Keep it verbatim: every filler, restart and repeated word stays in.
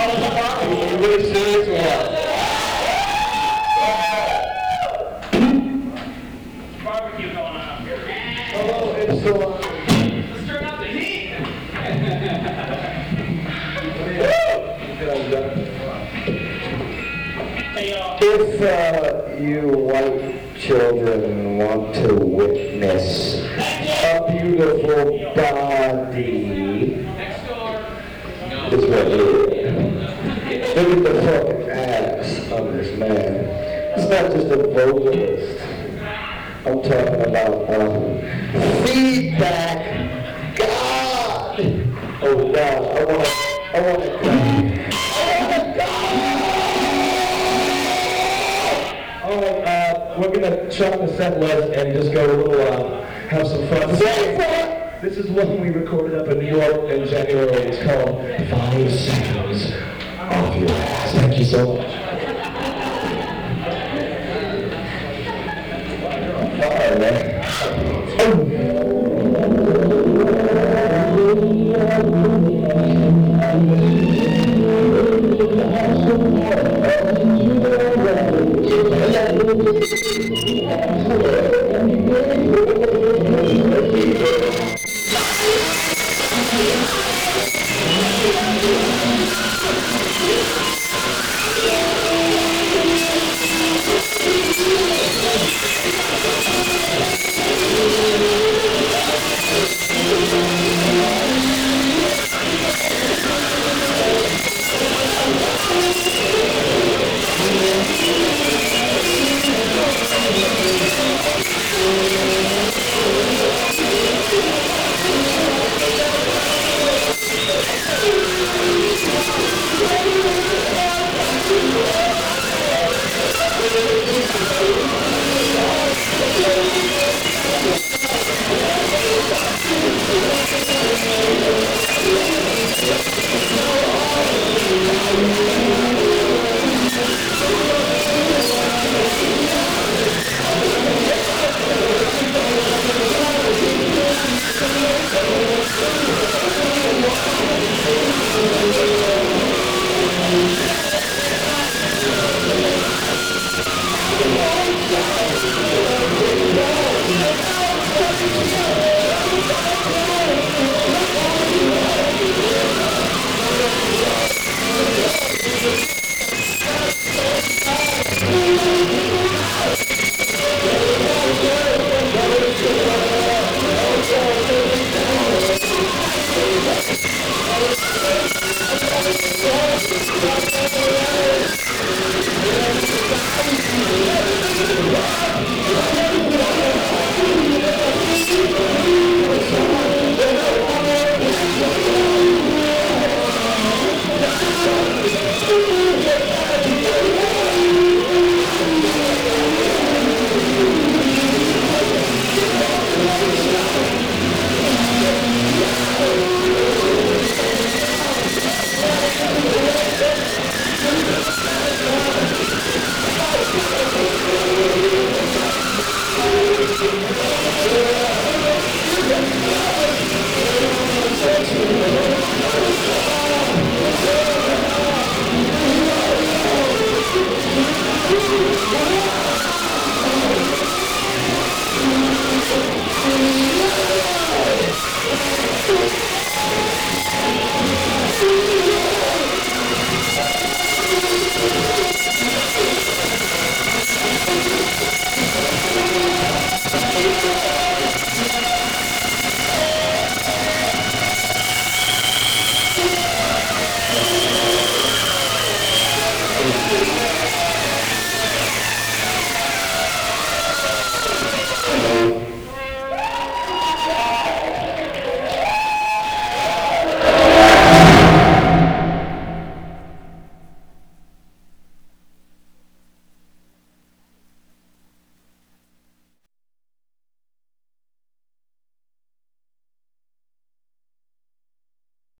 You really serious or what? Barbecue going on up here. Oh, it's so on. Let's turn up the heat. Hey, y'all. If uh, you white children want to witness a beautiful body, Next door. is what it is. Look at the fucking ass of this man. It's not just a vocalist. I'm talking about uh, feedback. God! Oh God, I wanna, I wanna God. I wanna God! Alright, uh, we're gonna chop the set list and just go a little, uh, have some fun. This is one we recorded up in New York in January. It's called Five Seconds Off Your Ass. Thank you so much. Alright, man.